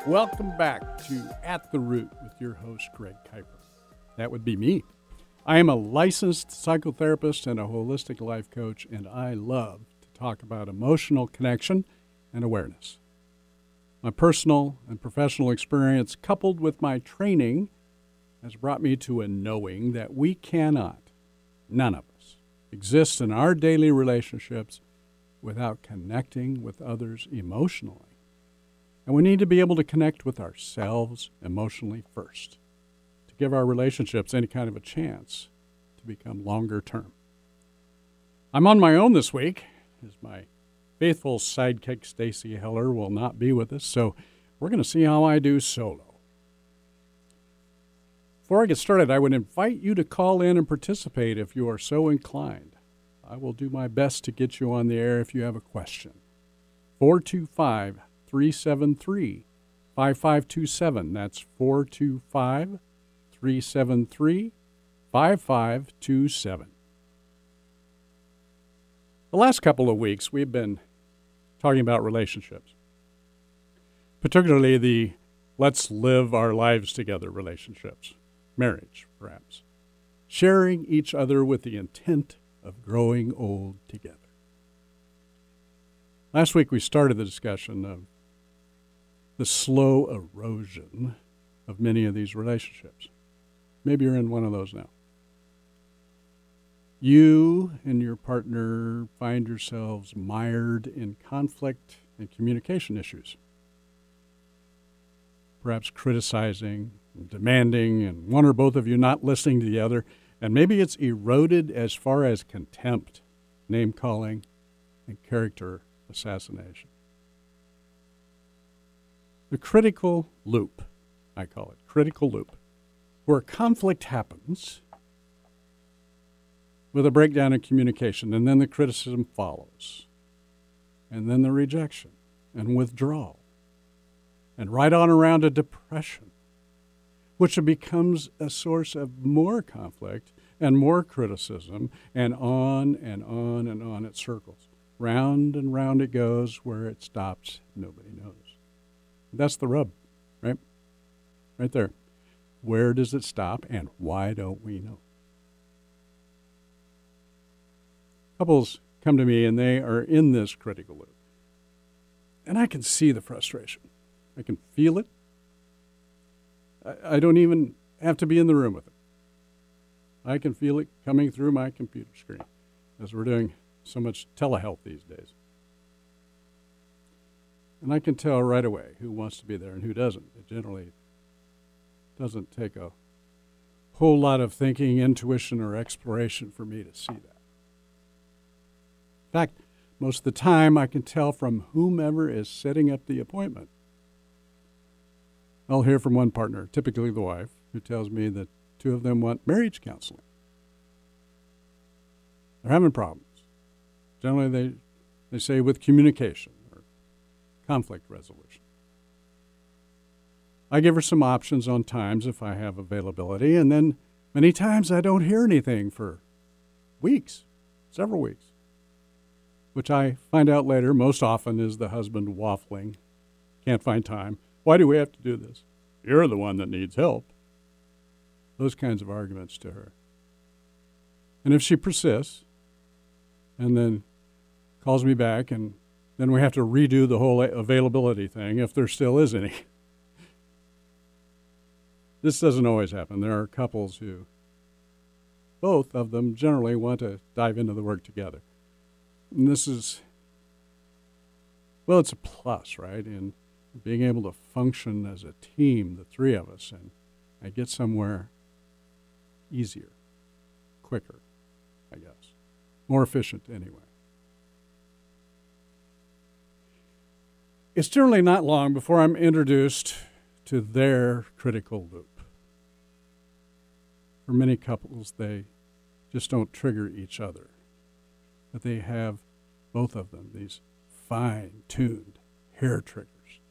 Welcome back to At the Root with your host, Greg Kuiper. That would be me. I am a licensed psychotherapist and a holistic life coach, and I love to talk about emotional connection and awareness. My personal and professional experience, coupled with my training, has brought me to a knowing that we cannot, none of us, exist in our daily relationships without connecting with others emotionally. And we need to be able to connect with ourselves emotionally first to give our relationships any kind of a chance to become longer term. I'm on my own this week, as my faithful sidekick Stacy Heller will not be with us, so we're going to see how I do solo. Before I get started, I would invite you to call in and participate if you are so inclined. I will do my best to get you on the air if you have a question. 425-373-5527. That's 425-373-5527. The last couple of weeks, we've been talking about relationships, particularly the let's live our lives together relationships, marriage, perhaps, sharing each other with the intent of growing old together. Last week, we started the discussion of the slow erosion of many of these relationships. Maybe you're in one of those now. You and your partner find yourselves mired in conflict and communication issues. Perhaps criticizing, and demanding, and one or both of you not listening to the other. And maybe it's eroded as far as contempt, name-calling, and character assassination. The critical loop, I call it, critical loop, where conflict happens with a breakdown in communication, and then the criticism follows, and then the rejection and withdrawal, and right on around to depression, which becomes a source of more conflict and more criticism, and on and on and on it circles. Round and round it goes. Where it stops, nobody knows. That's the rub, right? Right there. Where does it stop, and why don't we know? Couples come to me, and they are in this critical loop. And I can see the frustration. I can feel it. I don't even have to be in the room with it. I can feel it coming through my computer screen as we're doing so much telehealth these days. And I can tell right away who wants to be there and who doesn't. It generally doesn't take a whole lot of thinking, intuition, or exploration for me to see that. In fact, most of the time I can tell from whomever is setting up the appointment. I'll hear from one partner, typically the wife, who tells me that two of them want marriage counseling. They're having problems. Generally, they say with communication or conflict resolution. I give her some options on times if I have availability, and then many times I don't hear anything for weeks, several weeks, which I find out later most often is the husband waffling, can't find time. Why do we have to do this? You're the one that needs help. Those kinds of arguments to her. And if she persists and then calls me back, and then we have to redo the whole availability thing if there still is any. This doesn't always happen. There are couples who, both of them generally want to dive into the work together. And this is, well, it's a plus, right? In being able to function as a team, the three of us, and I get somewhere easier, quicker, I guess. More efficient anyway. It's generally not long before I'm introduced to their critical loop. For many couples, they just don't trigger each other. But they have, both of them, these fine-tuned hair triggers.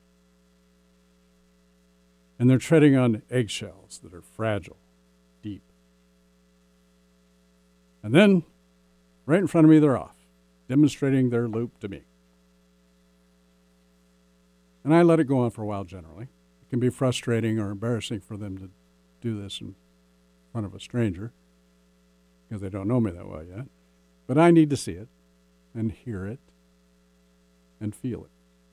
And they're treading on eggshells that are fragile, deep. And then, right in front of me, they're off, demonstrating their loop to me. And I let it go on for a while generally. can be frustrating or embarrassing for them to do this in front of a stranger because they don't know me that well yet. But I need to see it and hear it and feel it.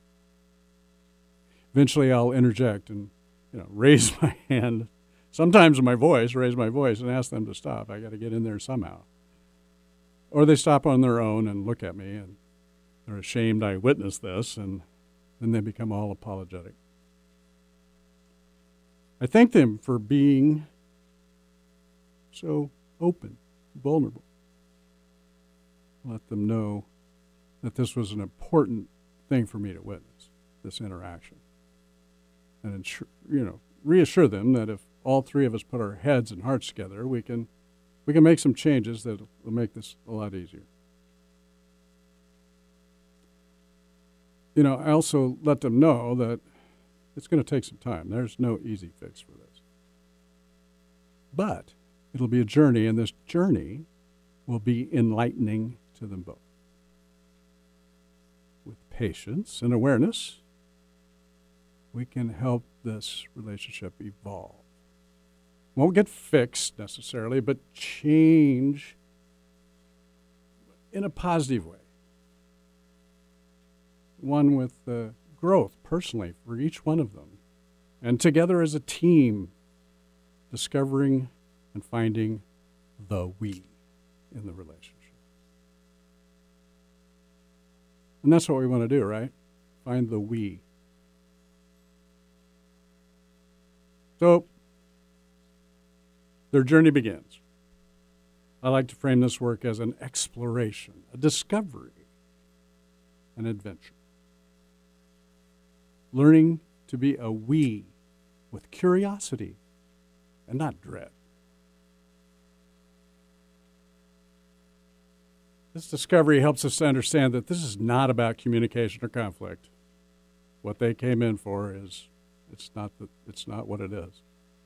Eventually I'll interject and, raise my hand, sometimes raise my voice and ask them to stop. I got to get in there somehow. Or they stop on their own and look at me and they're ashamed I witnessed this, and then they become all apologetic. I thank them for being so open, vulnerable. Let them know that this was an important thing for me to witness, this interaction. And reassure them that if all three of us put our heads and hearts together, we can make some changes that will make this a lot easier. I also let them know that it's going to take some time. There's no easy fix for this. But it'll be a journey, and this journey will be enlightening to them both. With patience and awareness, we can help this relationship evolve. Won't get fixed necessarily, but change in a positive way. One with growth personally for each one of them. And together as a team, discovering and finding the we in the relationship. And that's what we want to do, right? Find the we. So, their journey begins. I like to frame this work as an exploration, a discovery, an adventure. Learning to be a we with curiosity and not dread. This discovery helps us to understand that this is not about communication or conflict. What they came in for is it's not what it is.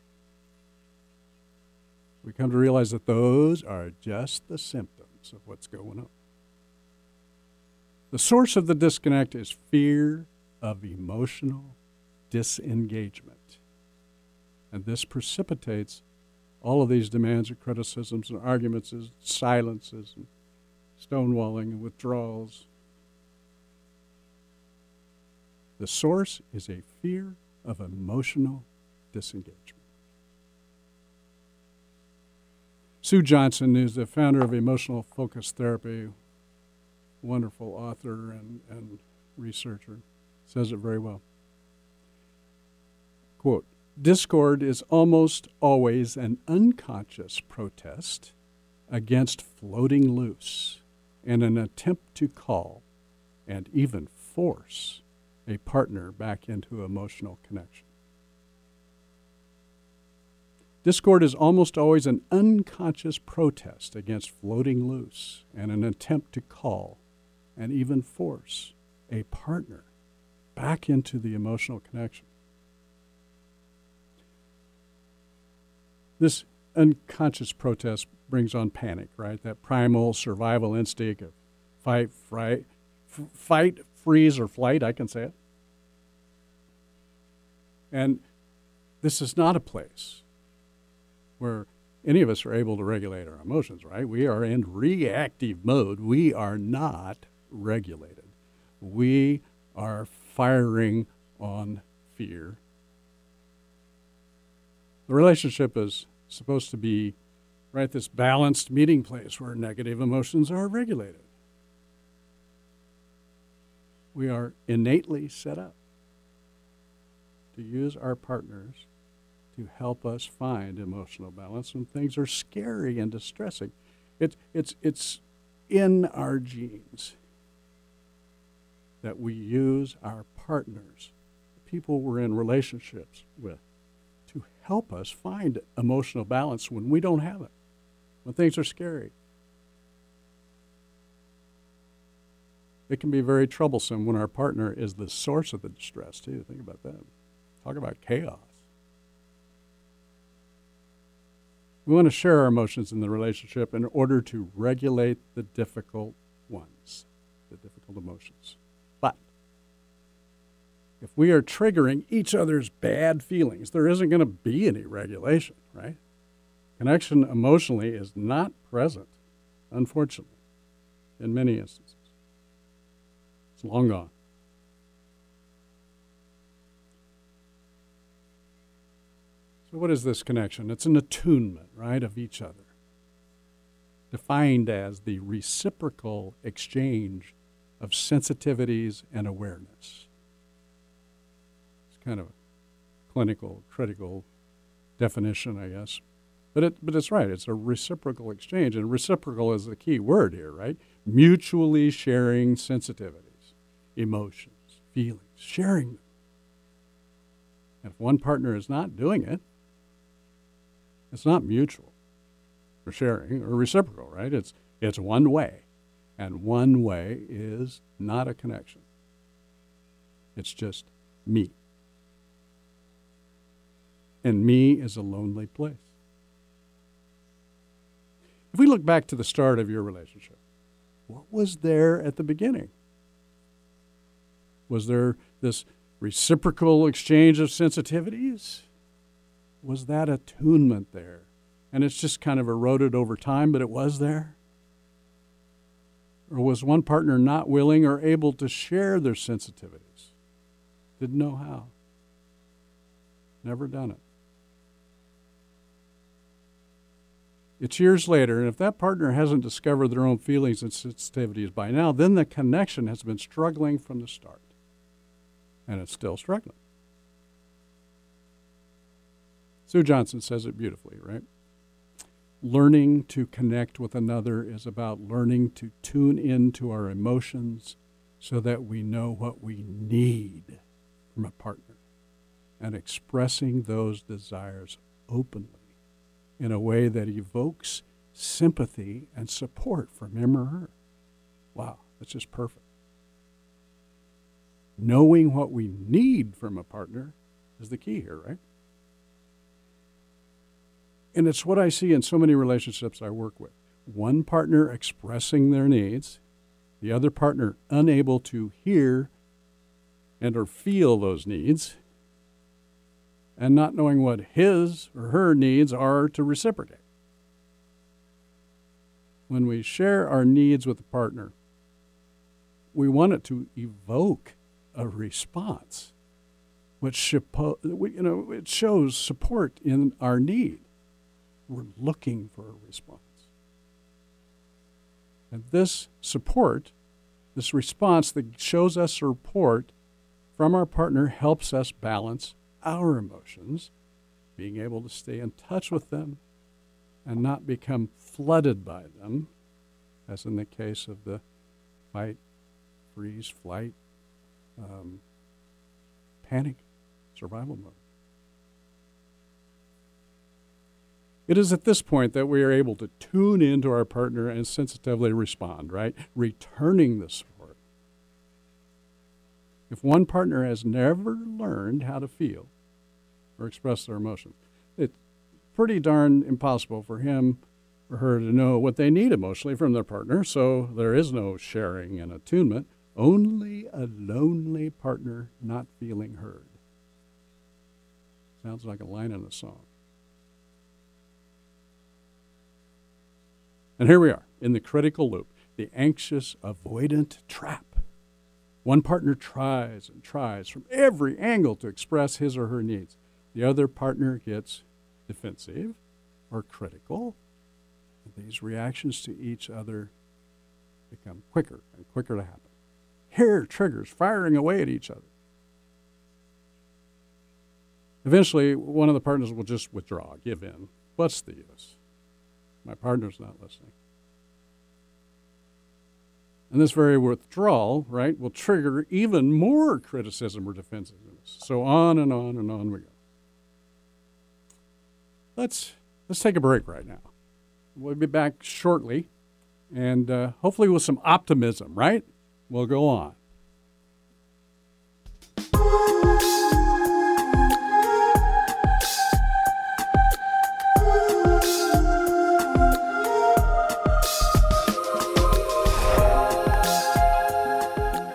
We come to realize that those are just the symptoms of what's going on. The source of the disconnect is fear of emotional disengagement. And this precipitates all of these demands and criticisms and arguments and silences and stonewalling and withdrawals. The source is a fear of emotional disengagement. Sue Johnson is the founder of Emotional Focus Therapy, wonderful author and researcher, says it very well. Quote, discord is almost always an unconscious protest against floating loose and an attempt to call and even force a partner back into emotional connection. Discord is almost always an unconscious protest against floating loose and an attempt to call and even force a partner back into the emotional connection. This unconscious protest brings on panic, right? That primal survival instinct of fight, freeze, or flight, I can say it. And this is not a place where any of us are able to regulate our emotions, right? We are in reactive mode. We are not regulated. We are firing on fear. The relationship is supposed to be, right, this balanced meeting place where negative emotions are regulated. We are innately set up to use our partners to help us find emotional balance when things are scary and distressing. It's in our genes that we use our partners, the people we're in relationships with, to help us find emotional balance when we don't have it, when things are scary. It can be very troublesome when our partner is the source of the distress, too. Think about that. Talk about chaos. We want to share our emotions in the relationship in order to regulate the difficult ones, the difficult emotions. But If we are triggering each other's bad feelings, there isn't going to be any regulation, right? Connection emotionally is not present, unfortunately, in many instances. It's long gone. So what is this connection? It's an attunement, right, of each other, defined as the reciprocal exchange of sensitivities and awareness. It's kind of a clinical, critical definition, I guess. But it's right. It's a reciprocal exchange, and reciprocal is the key word here, right? Mutually sharing sensitivities, emotions, feelings, sharing them. And if one partner is not doing it, it's not mutual or sharing or reciprocal, right? It's one way. And one way is not a connection. It's just me. And me is a lonely place. If we look back to the start of your relationship, what was there at the beginning? Was there this reciprocal exchange of sensitivities? Was that attunement there? And it's just kind of eroded over time, but it was there? Or was one partner not willing or able to share their sensitivities? Didn't know how. Never done it. It's years later, and if that partner hasn't discovered their own feelings and sensitivities by now, then the connection has been struggling from the start. And it's still struggling. Sue Johnson says it beautifully, right? Learning to connect with another is about learning to tune into our emotions so that we know what we need from a partner and expressing those desires openly in a way that evokes sympathy and support from him or her. Wow, that's just perfect. Knowing what we need from a partner is the key here, right? And it's what I see in so many relationships I work with. One partner expressing their needs, the other partner unable to hear and or feel those needs, and not knowing what his or her needs are to reciprocate. When we share our needs with a partner, we want it to evoke a response, which it shows support in our need. We're looking for a response. And this support, this response that shows us support from our partner helps us balance our emotions, being able to stay in touch with them and not become flooded by them, as in the case of the fight, freeze, flight, panic, survival mode. It is at this point that we are able to tune into our partner and sensitively respond, right? Returning the support. If one partner has never learned how to feel or express their emotions, it's pretty darn impossible for him or her to know what they need emotionally from their partner, so there is no sharing and attunement, only a lonely partner not feeling heard. Sounds like a line in a song. And here we are, in the critical loop, the anxious avoidant trap. One partner tries and tries from every angle to express his or her needs. The other partner gets defensive or critical. And these reactions to each other become quicker and quicker to happen. Hair triggers firing away at each other. Eventually, one of the partners will just withdraw, give in. What's the use? My partner's not listening. And this very withdrawal, right, will trigger even more criticism or defensiveness. So on and on and on we go. Let's take a break right now. We'll be back shortly, and hopefully with some optimism, right? We'll go on.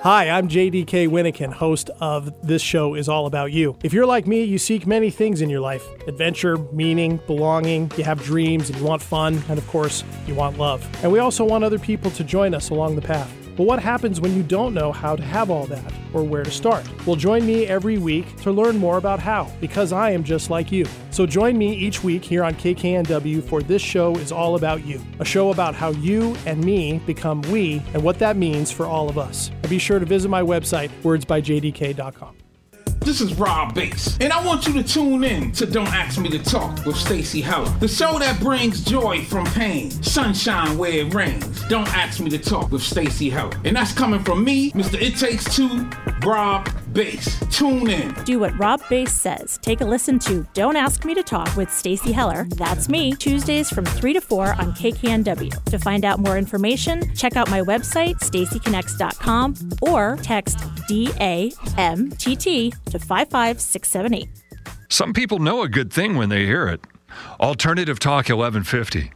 Hi, I'm JDK Winnikin, host of This Show Is All About You. If you're like me, you seek many things in your life: adventure, meaning, belonging, you have dreams, and you want fun, and of course, you want love. And we also want other people to join us along the path. But what happens when you don't know how to have all that or where to start? Well, join me every week to learn more about how, because I am just like you. So join me each week here on KKNW for This Show Is All About You, a show about how you and me become we and what that means for all of us. And be sure to visit my website, wordsbyjdk.com. This is Rob Bass, and I want you to tune in to Don't Ask Me to Talk with Stacey Heller, the show that brings joy from pain, sunshine where it rains. Don't Ask Me to Talk with Stacey Heller. And that's coming from me, Mr. It Takes Two, Rob Bass. Tune in. Do what Rob Bass says. Take a listen to Don't Ask Me to Talk with Stacey Heller. That's me, Tuesdays from 3 to 4 on KKNW. To find out more information, check out my website, staceyconnects.com, or text DAMTT to 55678. Some people know a good thing when they hear it. Alternative Talk 1150.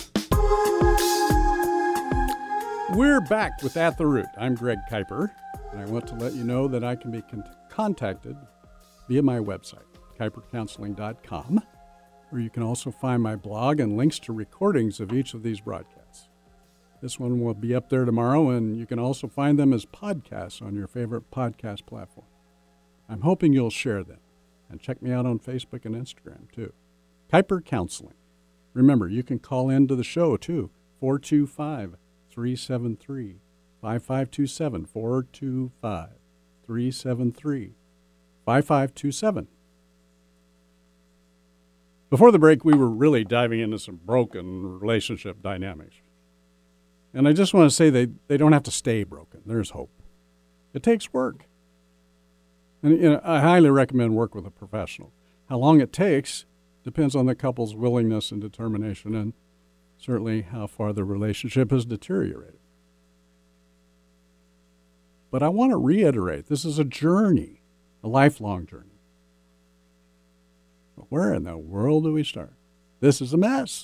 We're back with At the Root. I'm Greg Kuiper, and I want to let you know that I can be contacted via my website, kuipercounseling.com, where you can also find my blog and links to recordings of each of these broadcasts. This one will be up there tomorrow, and you can also find them as podcasts on your favorite podcast platform. I'm hoping you'll share them, and check me out on Facebook and Instagram, too. Kuiper Counseling. Remember, you can call into the show, too, 425-373-5527, 425-373-5527. Before the break, we were really diving into some broken relationship dynamics. And I just want to say they don't have to stay broken. There's hope. It takes work. And I highly recommend work with a professional. How long it takes depends on the couple's willingness and determination, and certainly how far the relationship has deteriorated. But I want to reiterate, this is a journey, a lifelong journey. But where in the world do we start? This is a mess.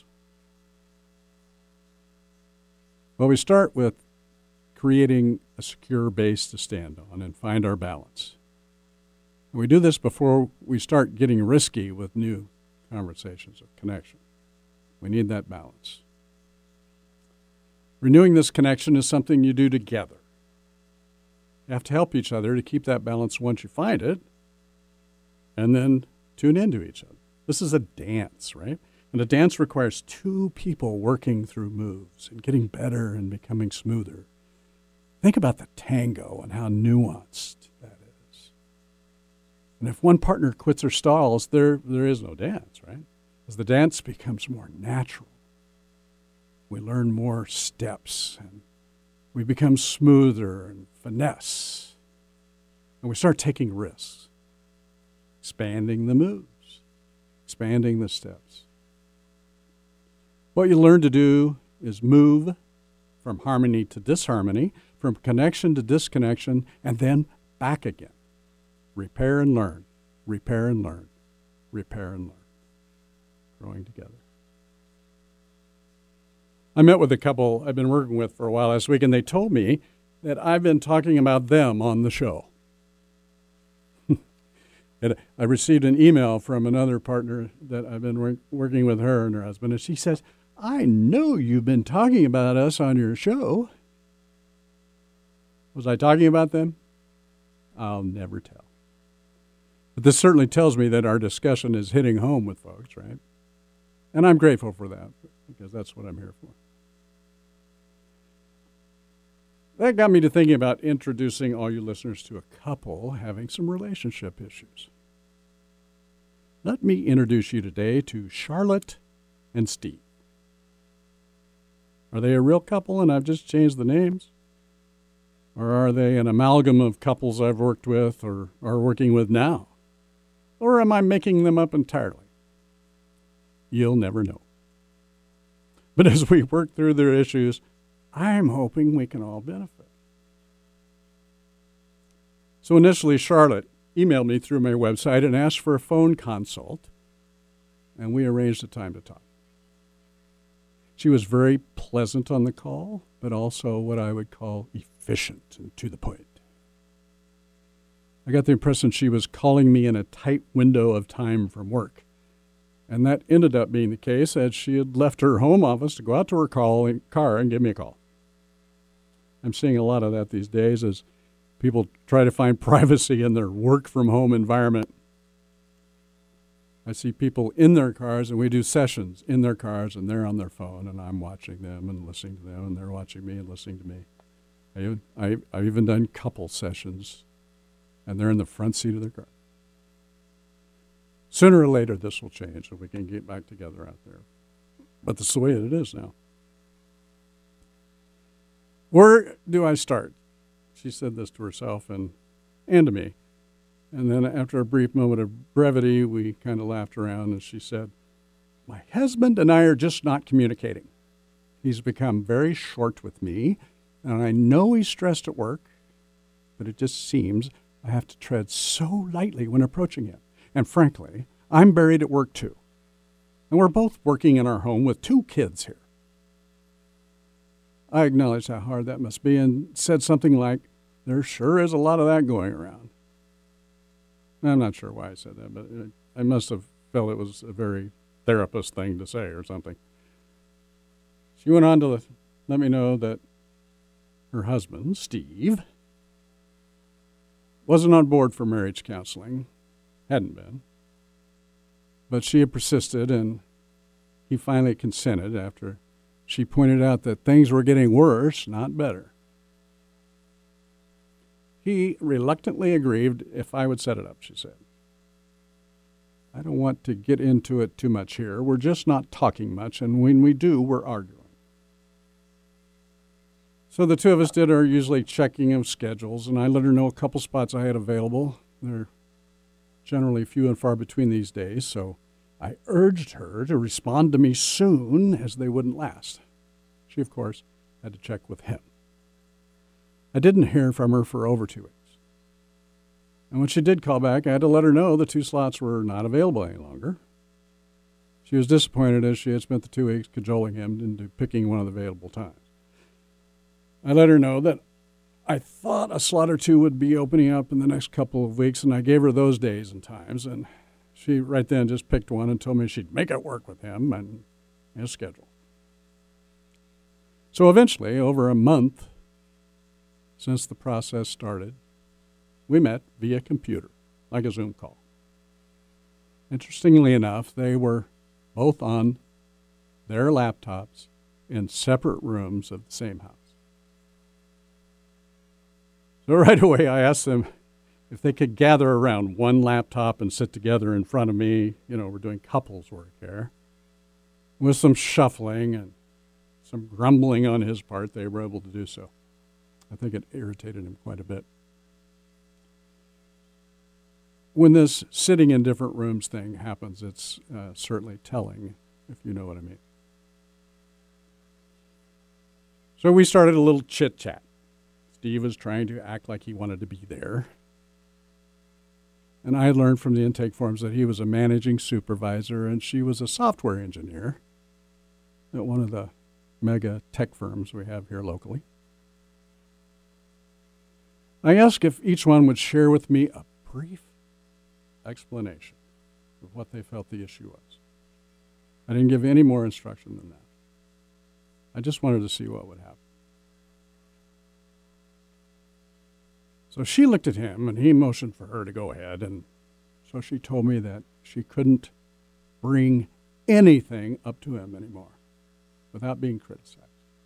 Well, we start with creating a secure base to stand on and find our balance. And we do this before we start getting risky with new conversations of connection. We need that balance. Renewing this connection is something you do together. You have to help each other to keep that balance once you find it, and then tune into each other. This is a dance, right? And a dance requires two people working through moves and getting better and becoming smoother. Think about the tango and how nuanced that is. And if one partner quits or stalls, there is no dance, right? As the dance becomes more natural, we learn more steps and we become smoother and finesse. And we start taking risks, expanding the moves, expanding the steps. What you learn to do is move from harmony to disharmony, from connection to disconnection, and then back again. Repair and learn, repair and learn, repair and learn. Growing together. I met with a couple I've been working with for a while last week, and they told me that I've been talking about them on the show. And I received an email from another partner that I've been working with her and her husband, and she says, I know you've been talking about us on your show. Was I talking about them? I'll never tell. But this certainly tells me that our discussion is hitting home with folks, right? And I'm grateful for that, because that's what I'm here for. That got me to thinking about introducing all you listeners to a couple having some relationship issues. Let me introduce you today to Charlotte and Steve. Are they a real couple and I've just changed the names? Or are they an amalgam of couples I've worked with or are working with now? Or am I making them up entirely? You'll never know. But as we work through their issues, I'm hoping we can all benefit. So initially, Charlotte emailed me through my website and asked for a phone consult, and we arranged a time to talk. She was very pleasant on the call, but also what I would call efficient and to the point. I got the impression she was calling me in a tight window of time from work. And that ended up being the case, as she had left her home office to go out to her car and give me a call. I'm seeing a lot of that these days as people try to find privacy in their work-from-home environment. I see people in their cars, and we do sessions in their cars, and they're on their phone, and I'm watching them and listening to them, and they're watching me and listening to me. I've even done couple sessions, and they're in the front seat of their car. Sooner or later, this will change, and we can get back together out there. But that's the way it is now. Where do I start? She said this to herself and to me. And then after a brief moment of brevity, we kind of laughed around, and she said, my husband and I are just not communicating. He's become very short with me, and I know he's stressed at work, but it just seems I have to tread so lightly when approaching him. And frankly, I'm buried at work too. And we're both working in our home with 2 kids here. I acknowledged how hard that must be and said something like, there sure is a lot of that going around. I'm not sure why I said that, but I must have felt it was a very therapist thing to say or something. She went on to let me know that her husband, Steve, wasn't on board for marriage counseling, hadn't been, but she had persisted, and he finally consented after she pointed out that things were getting worse, not better. He reluctantly agreed if I would set it up, she said. I don't want to get into it too much here. We're just not talking much, and when we do, we're arguing. So the 2 of us did our usually checking of schedules, and I let her know a couple spots I had available. They're generally few and far between these days, so I urged her to respond to me soon, as they wouldn't last. She, of course, had to check with him. I didn't hear from her for over 2 weeks. And when she did call back, I had to let her know the 2 slots were not available any longer. She was disappointed as she had spent the 2 weeks cajoling him into picking one of the available times. I let her know that I thought a slot or 2 would be opening up in the next couple of weeks, and I gave her those days and times, and she right then just picked one and told me she'd make it work with him and his schedule. So eventually, over a month since the process started, we met via computer, like a Zoom call. Interestingly enough, they were both on their laptops in separate rooms of the same house. So right away, I asked them if they could gather around one laptop and sit together in front of me. You know, we're doing couples work here. With some shuffling and some grumbling on his part, they were able to do so. I think it irritated him quite a bit. When this sitting in different rooms thing happens, it's certainly telling, if you know what I mean. So we started a little chit-chat. Steve was trying to act like he wanted to be there. And I had learned from the intake forms that he was a managing supervisor and she was a software engineer at one of the mega tech firms we have here locally. I asked if each one would share with me a brief explanation of what they felt the issue was. I didn't give any more instruction than that. I just wanted to see what would happen. So she looked at him, and he motioned for her to go ahead, and so she told me that she couldn't bring anything up to him anymore without being criticized.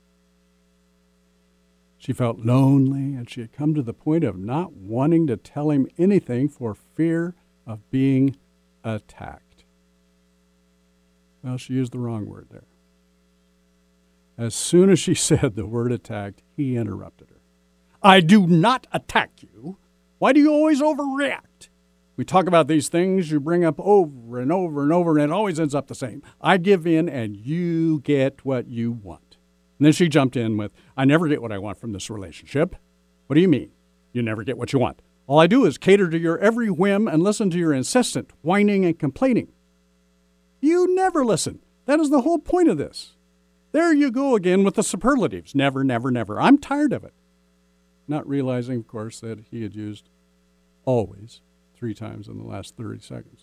She felt lonely, and she had come to the point of not wanting to tell him anything for fear of being attacked. Well, she used the wrong word there. As soon as she said the word attacked, he interrupted her. I do not attack you. Why do you always overreact? We talk about these things you bring up over and over and over, and it always ends up the same. I give in, and you get what you want. And then she jumped in with, I never get what I want from this relationship. What do you mean? You never get what you want. All I do is cater to your every whim and listen to your incessant whining and complaining. You never listen. That is the whole point of this. There you go again with the superlatives. Never, never, never. I'm tired of it. Not realizing, of course, that he had used always 3 times in the last 30 seconds.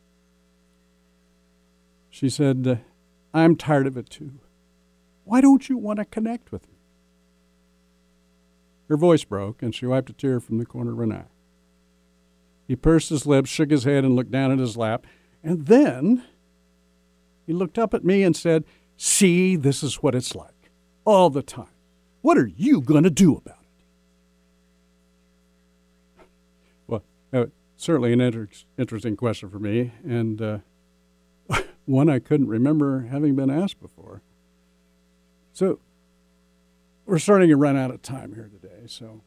She said, I'm tired of it too. Why don't you want to connect with me? Her voice broke, and she wiped a tear from the corner of an eye. He pursed his lips, shook his head, and looked down at his lap. And then he looked up at me and said, see, this is what it's like, all the time. What are you going to do about it? Well, certainly an interesting question for me, and one I couldn't remember having been asked before. So we're starting to run out of time here today, so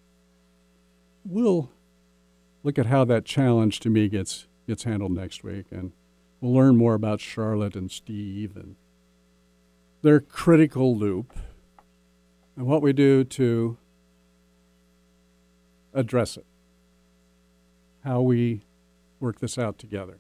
we'll look at how that challenge to me gets handled next week, and we'll learn more about Charlotte and Steve and their critical loop and what we do to address it, how we work this out together.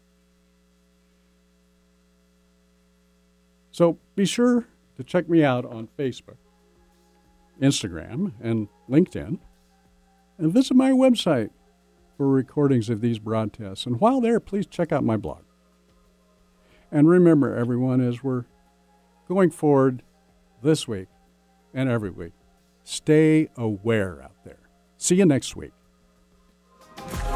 So be sure to check me out on Facebook, Instagram, and LinkedIn, and visit my website for recordings of these broadcasts. And while there, please check out my blog. And remember, everyone, as we're going forward this week and every week, stay aware out there. See you next week.